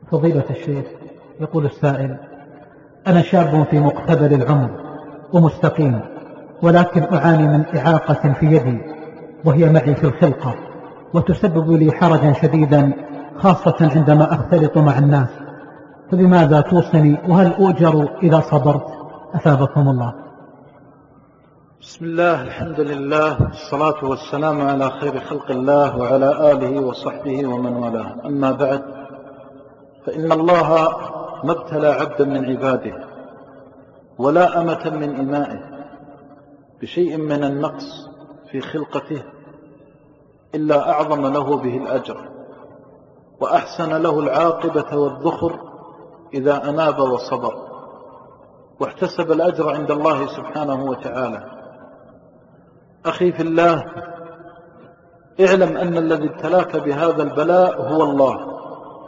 فضيلة الشيخ، يقول السائل: أنا شاب في مقتبل العمر ومستقيم، ولكن أعاني من إعاقة في يدي وهي معي في الخلقة، وتسبب لي حرجا شديدا خاصة عندما أختلط مع الناس، فبماذا توصني؟ وهل أؤجر إذا صبرت؟ أثابكم الله. بسم الله، الحمد لله، الصلاة والسلام على خير خلق الله وعلى آله وصحبه ومن والاه. أما بعد، فإن الله ما ابتلى عبدا من عباده ولا أمة من إمائه بشيء من النقص في خلقته إلا أعظم له به الأجر، وأحسن له العاقبة والذخر إذا أناب وصبر واحتسب الأجر عند الله سبحانه وتعالى. أخي في الله، اعلم أن الذي ابتلاك بهذا البلاء هو الله،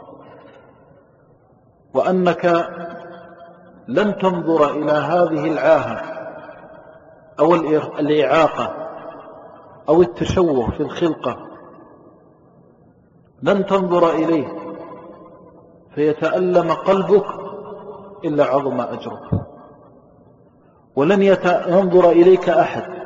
وأنك لن تنظر إلى هذه العاهة أو الإعاقة أو التشوه في الخلقة، لن تنظر إليه فيتألم قلبك إلا عظم أجرك، ولن ينظر إليك أحد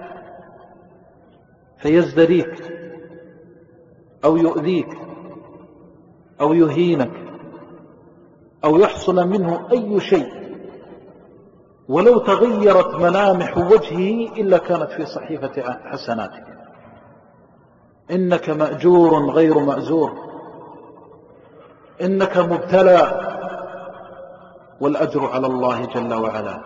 فيزدريك أو يؤذيك أو يهينك أو يحصل منه أي شيء ولو تغيرت ملامح وجهه إلا كانت في صحيفة حسناتك. إنك مأجور غير مأزور، إنك مبتلى، والأجر على الله جل وعلا.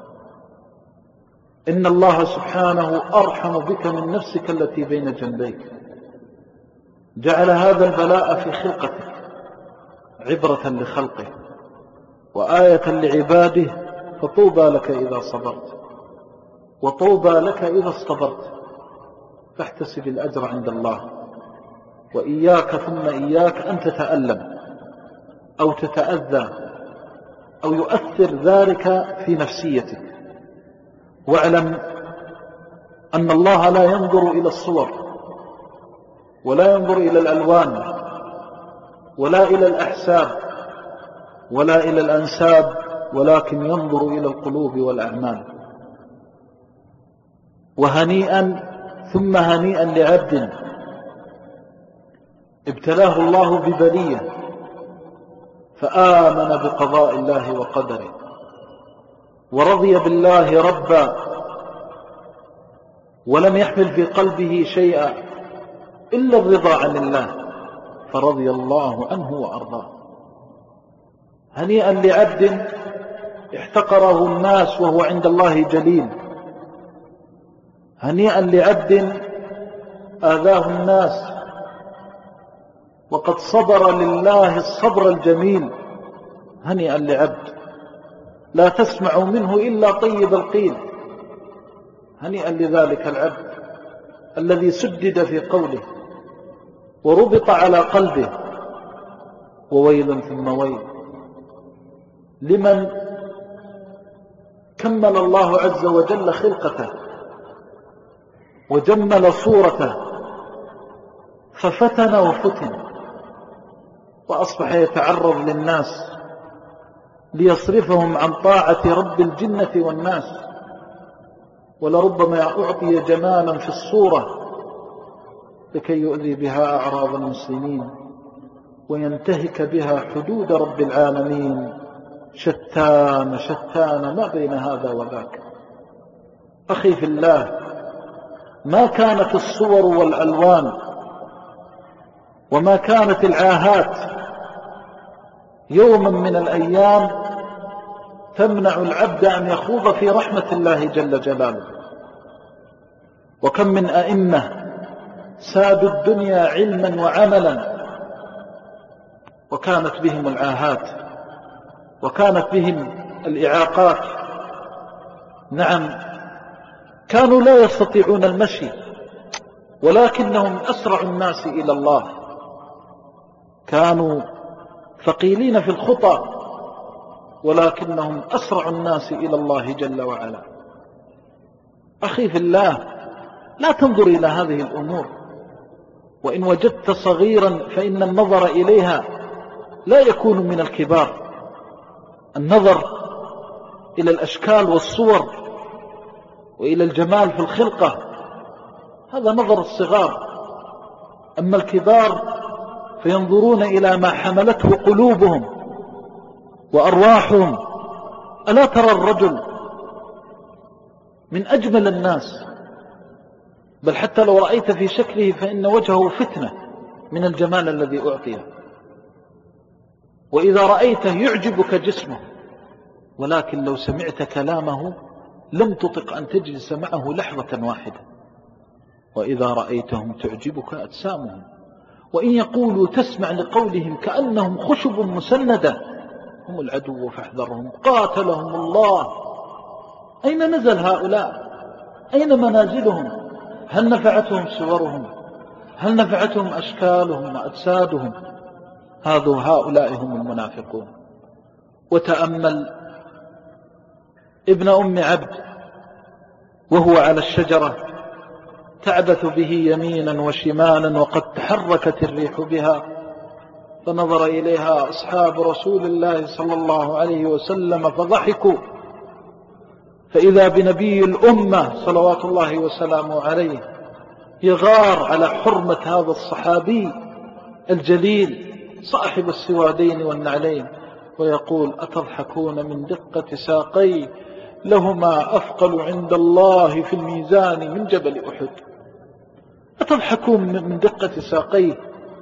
إن الله سبحانه أرحم بك من نفسك التي بين جنبيك، جعل هذا البلاء في خلقتك عبرة لخلقه وآية لعباده، فطوبى لك إذا صبرت وطوبى لك إذا اصطبرت، فاحتسب الأجر عند الله. وإياك ثم إياك أن تتألم أو تتأذى أو يؤثر ذلك في نفسيتك، واعلم أن الله لا ينظر إلى الصور ولا ينظر إلى الألوان ولا إلى الأحساب ولا إلى الأنساب، ولكن ينظر إلى القلوب والأعمال. وهنيئا ثم هنيئا لعبد ابتلاه الله ببلية فآمن بقضاء الله وقدره ورضي بالله ربا، ولم يحمل في قلبه شيئا إلا الرضا عن الله، فرضي الله عنه وأرضاه. هنيئا لعبد احتقره الناس وهو عند الله جليل، هنيئا لعبد آذاه الناس وقد صبر لله الصبر الجميل، هنيئا لعبد لا تسمع منه إلا طيب القيل، هنيئا لذلك العبد الذي سدد في قوله وربط على قلبه. وويل ثم ويل لمن كمل الله عز وجل خلقته وجمل صورته ففتن وفتن، وأصبح يتعرض للناس ليصرفهم عن طاعة رب الجنة والناس، ولربما أعطي جمالا في الصورة لكي يؤذي بها أعراض المسلمين وينتهك بها حدود رب العالمين. شتان شتان ما بين هذا وذاك. أخي في الله، ما كانت الصور والألوان وما كانت العاهات يوما من الأيام تمنع العبد أن يخوض في رحمة الله جل جلاله. وكم من أئمة سادوا الدنيا علما وعملا وكانت بهم العاهات وكانت بهم الإعاقات. نعم، كانوا لا يستطيعون المشي ولكنهم أسرع الناس إلى الله، كانوا ثقيلين في الخطى ولكنهم أسرع الناس إلى الله جل وعلا. أخي في الله، لا تنظر إلى هذه الأمور، وإن وجدت صغيرا فإن النظر إليها لا يكون من الكبار. النظر إلى الأشكال والصور وإلى الجمال في الخلقة هذا نظر الصغار. أما الكبار فينظرون إلى ما حملته قلوبهم وأرواحهم. ألا ترى الرجل من أجمل الناس، بل حتى لو رأيت في شكله فإن وجهه فتنة من الجمال الذي أعطيه، وإذا رأيته يعجبك جسمه، ولكن لو سمعت كلامه لم تطق أن تجلس معه لحظة واحدة. وإذا رأيتهم تعجبك أجسامهم، وإن يقولوا تسمع لقولهم كأنهم خشب مسندة، هم العدو فاحذرهم قاتلهم الله. أين نزل هؤلاء؟ أين منازلهم؟ هل نفعتهم صورهم؟ هل نفعتهم أشكالهم وأجسادهم؟ هؤلاء هم المنافقون. وتأمل ابن أم عبد وهو على الشجرة تعبث به يمينا وشمالا وقد تحركت الريح بها، فنظر إليها أصحاب رسول الله صلى الله عليه وسلم فضحكوا، فإذا بنبي الأمة صلوات الله وسلامه عليه يغار على حرمة هذا الصحابي الجليل صاحب السوادين والنعلين، ويقول أتضحكون من دقة ساقي لهما أثقل عند الله في الميزان من جبل أحد. أتضحكون من دقة ساقيه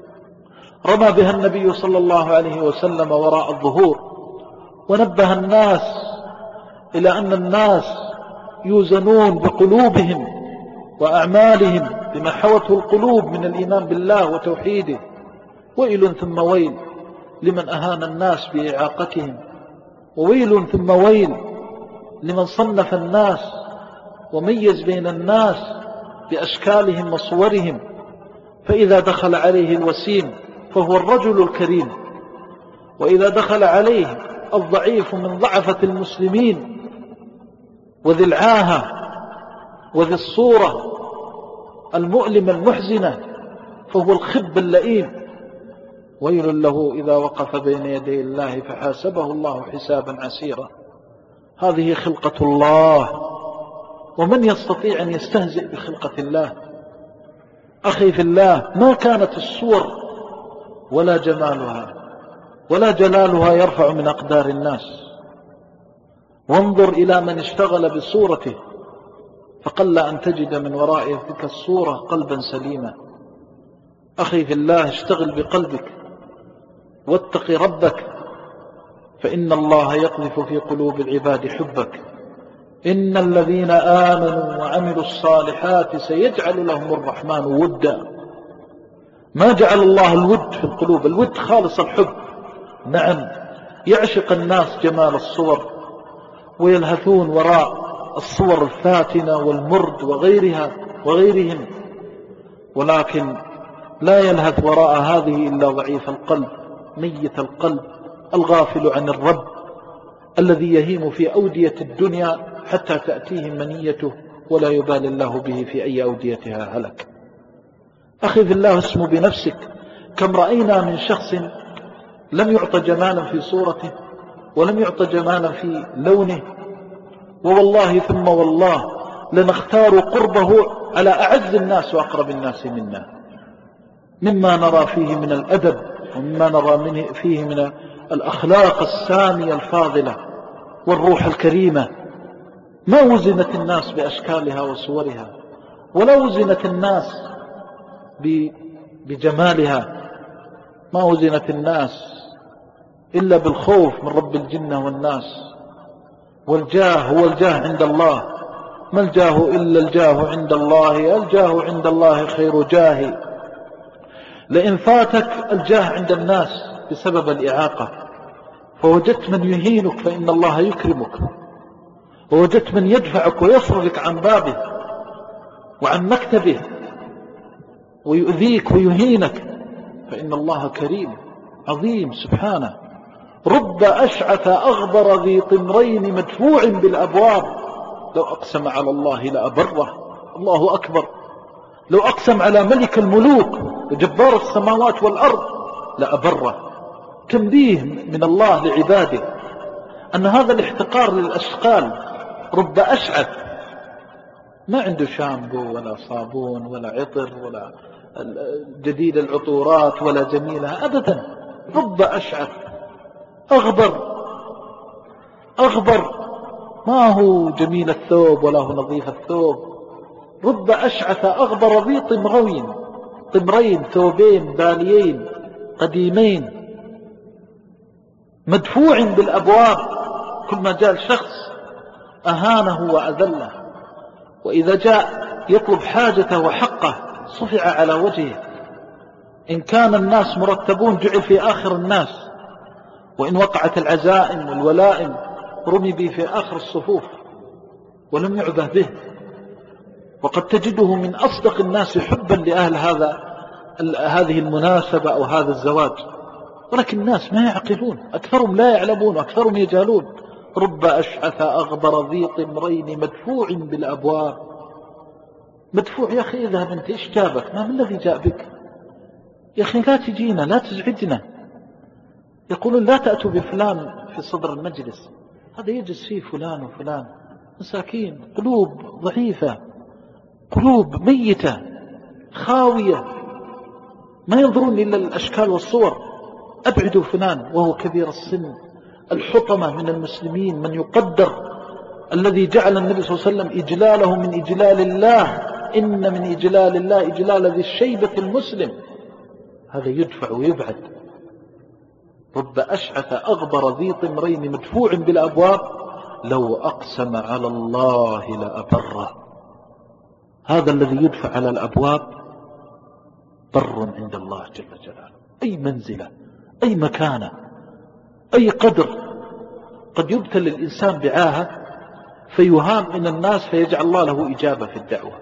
رمى بها النبي صلى الله عليه وسلم وراء الظهور، ونبه الناس إلى أن الناس يوزنون بقلوبهم وأعمالهم بما حوته القلوب من الإيمان بالله وتوحيده. ويل ثم ويل لمن أهان الناس بإعاقتهم، وويل ثم ويل لمن صنف الناس وميز بين الناس بأشكالهم وصورهم، فإذا دخل عليه الوسيم فهو الرجل الكريم، وإذا دخل عليه الضعيف من ضعفة المسلمين وذي العاهة وذي الصورة المؤلمة المحزنة فهو الخب اللئيم. ويل له إذا وقف بين يدي الله فحاسبه الله حسابا عسيرا. هذه خلقة الله، ومن يستطيع أن يستهزئ بخلقة الله؟ أخي في الله، ما كانت الصور ولا جمالها ولا جلالها يرفع من أقدار الناس. وانظر إلى من اشتغل بصورته فقل أن تجد من وراء تلك الصورة قلبا سليما. أخي في الله، اشتغل بقلبك واتق ربك، فإن الله يقذف في قلوب العباد حبك. إن الذين آمنوا وعملوا الصالحات سيجعل لهم الرحمن ودا. ما جعل الله الود في القلوب، الود خالص الحب. نعم، يعشق الناس جمال الصور ويلهثون وراء الصور الفاتنة والمرد وغيرهم، ولكن لا يلهث وراء هذه إلا ضعيف القلب، ميت القلب، الغافل عن الرب، الذي يهيم في أودية الدنيا حتى تأتيه منيته ولا يبالي الله به في أي أوديتها هلك. أخي في الله، اسم بنفسك. كم رأينا من شخص لم يعط جمالا في صورته ولم يعط جمالا في لونه، ووالله ثم والله لنختار قربه على أعز الناس وأقرب الناس منا، مما نرى فيه من الأدب ومما نرى فيه من الأخلاق السامية الفاضلة والروح الكريمة. ما وزنت الناس بأشكالها وصورها، ولا وزنت الناس بجمالها، ما وزنت الناس إلا بالخوف من رب الجنة والناس. والجاه هو الجاه عند الله، ما الجاه إلا الجاه عند الله، الجاه عند الله خير جاه. لئن فاتك الجاه عند الناس بسبب الإعاقة فوجدت من يهينك فإن الله يكرمك، ووجدت من يدفعك ويصرفك عن بابه وعن مكتبه ويؤذيك ويهينك فإن الله كريم عظيم سبحانه. رب أشعث أغبر ذي طمرين مدفوع بالأبواب لو أقسم على الله لأبره. الله أكبر، لو أقسم على ملك الملوك وجبار السماوات والأرض لأبره. تنبيه من الله لعباده أن هذا الاحتقار للأشغال، رب أشعث ما عنده شامبو ولا صابون ولا عطر ولا جديد العطورات ولا جميلة أبدا، رب أشعث أغبر ما هو جميل الثوب ولا هو نظيف الثوب، رب أشعث أغبر ذي طمرين ثوبين باليين قديمين مدفوع بالأبواب، كل ما جاء الشخص أهانه وأذله، وإذا جاء يطلب حاجته وحقه صفع على وجهه، إن كان الناس مرتبون جعل في آخر الناس، وإن وقعت العزائم والولائم رمي به في آخر الصفوف ولم يعبه به. وقد تجده من أصدق الناس حبا لأهل هذه المناسبة أو هذا الزواج، ولكن الناس ما يعقلون، أكثرهم لا يعلمون وأكثرهم يجهلون. رب أشعث أغبر ذي طمرين مدفوع بالأبواب. مدفوع يا أخي اذهب أنت، إيش جابك؟ ما الذي جاء بك يا أخي؟ لا تجينا، لا تزعجنا. يقولون لا تأتوا بفلان في صدر المجلس، هذا يجلس فيه فلان وفلان، مساكين، قلوب ضعيفة، قلوب ميتة خاوية، ما ينظرون إلا الأشكال والصور. أبعدوا فلان وهو كبير السن، الحطمة من المسلمين من يقدر، الذي جعل النبي صلى الله عليه وسلم إجلاله من إجلال الله، إن من إجلال الله إجلال ذي الشيبة المسلم، هذا يدفع ويبعد. رب أشعث أغبر ذي طمرين مدفوع بالأبواب لو أقسم على الله لأبره. هذا الذي يدفع على الأبواب بر عند الله جل جلاله، أي منزلة، أي مكانة، أي قدر. قد يبتل الإنسان بعاهة فيهان من الناس فيجعل الله له إجابة في الدعوة،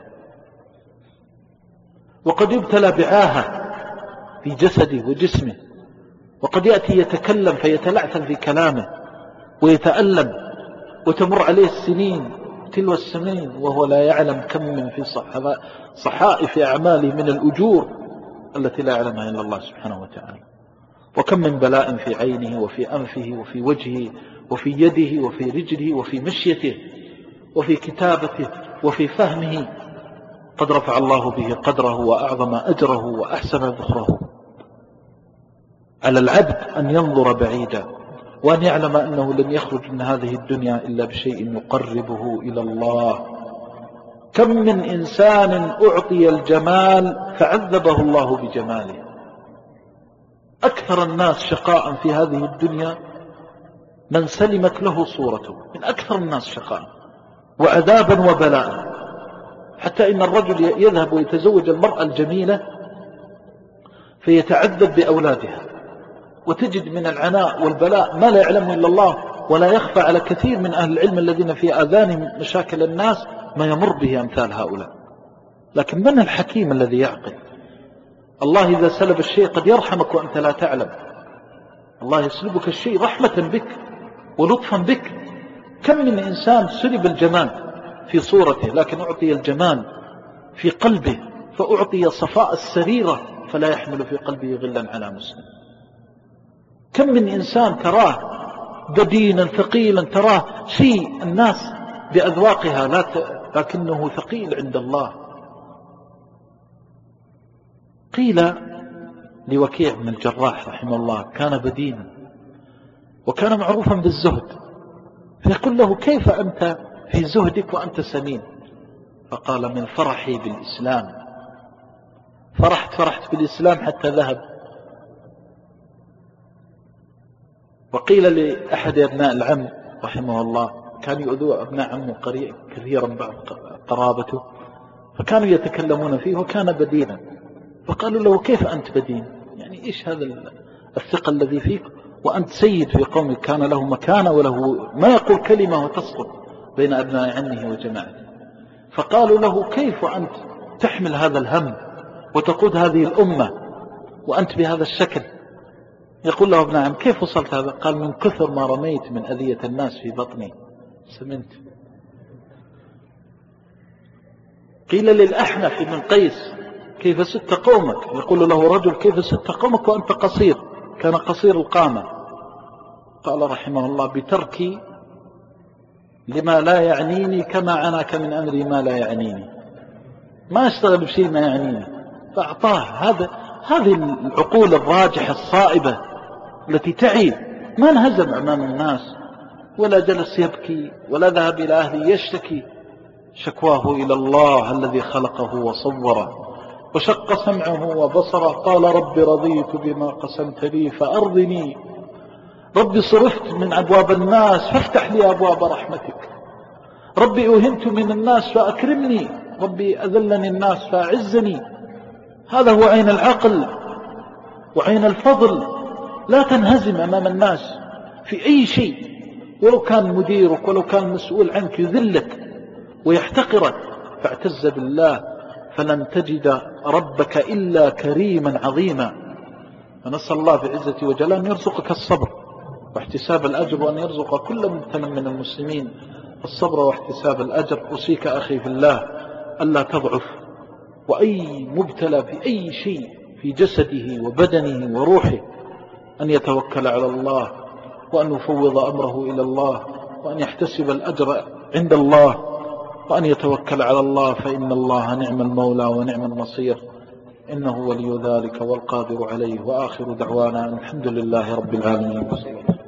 وقد يبتلى بعاهة في جسده وجسمه، وقد يأتي يتكلم فيتلعثم في كلامه ويتألم، وتمر عليه السنين تلو السنين وهو لا يعلم كم من في صحائف أعماله من الأجور التي لا يعلمها إلا الله سبحانه وتعالى. وكم من بلاء في عينه وفي أنفه وفي وجهه وفي يده وفي رجله وفي مشيته وفي كتابته وفي فهمه، قد رفع الله به قدره وأعظم أجره وأحسن ذخره. على العبد أن ينظر بعيدا وأن يعلم أنه لن يخرج من هذه الدنيا إلا بشيء يقربه إلى الله. كم من إنسان أعطي الجمال فعذبه الله بجماله. أكثر الناس شقاء في هذه الدنيا من سلمت له صورته، من أكثر الناس شقاء وعذابا وبلاء، حتى إن الرجل يذهب ويتزوج المرأة الجميلة فيتعذب بأولادها، وتجد من العناء والبلاء ما لا يعلمه إلا الله، ولا يخفى على كثير من أهل العلم الذين في آذانهم مشاكل الناس ما يمر به أمثال هؤلاء. لكن من الحكيم الذي يعقل؟ الله إذا سلب الشيء قد يرحمك وأنت لا تعلم. الله يسلبك الشيء رحمة بك ولطفا بك. كم من إنسان سلب الجمال في صورته لكن أعطي الجمال في قلبه، فأعطي صفاء السريرة فلا يحمل في قلبه غلا على مسلم. كم من إنسان تراه بدينا ثقيلا، تراه شيء الناس بأذواقها لكنه ثقيل عند الله. قيل لوكيع بن الجراح رحمه الله كان بدينا وكان معروفا بالزهد، فيقول له كيف أنت في زهدك وأنت سمين؟ فقال من فرحي بالإسلام، فرحت بالإسلام حتى ذهب. وقيل لأحد أبناء العم رحمه الله كان يؤذوا أبناء عمه كثيرا بعض قرابته، فكانوا يتكلمون فيه وكان بدينا، فقالوا له كيف أنت بدين؟ يعني إيش هذا الثقة الذي فيك وأنت سيد في قومك، كان له مكانة وله ما يقول كلمة وتسقط بين أبناء عمه وجماعته. فقالوا له كيف أنت تحمل هذا الهم وتقود هذه الأمة وأنت بهذا الشكل؟ يقول له ابن عم كيف وصلت هذا؟ قال من كثر ما رميت من أذية الناس في بطني سمنت. قيل للأحنف بن قيس كيف ست قومك؟ يقول له رجل كيف ست قومك وأنت قصير؟ كان قصير القامة، قال رحمه الله: بتركي لما لا يعنيني كما عناك من أمري ما لا يعنيني. ما اشتغل بشيء ما يعنيني، فأعطاه هذه العقول الراجحة الصائبة التي تعي. ما انهزم أمام الناس ولا جلس يبكي ولا ذهب إلى أهله يشتكي، شكواه إلى الله الذي خلقه وصوره وشق سمعه وبصره. قال: رب رضيت بما قسمت لي فأرضني، ربي صرفت من أبواب الناس فافتح لي أبواب رحمتك، ربي أوهنت من الناس فأكرمني، ربي أذلني الناس فأعزني. هذا هو عين العقل وعين الفضل. لا تنهزم أمام الناس في أي شيء، ولو كان مديرك ولو كان مسؤول عنك يذلك ويحتقرك، فاعتز بالله فلن تجد ربك إلا كريما عظيما. فنسأل الله بعزة وجلاله أن يرزقك الصبر واحتساب الأجر، وأن يرزق كل مبتلى من المسلمين الصبر واحتساب الأجر. أوصيك أخي في الله ألا تضعف، وأي مبتلى في أي شيء في جسده وبدنه وروحه أن يتوكل على الله، وأن يفوض أمره إلى الله، وأن يحتسب الأجر عند الله، وأن يتوكل على الله، فإن الله نعم المولى ونعم النصير، إنه ولي ذلك والقادر عليه. وآخر دعوانا الحمد لله رب العالمين.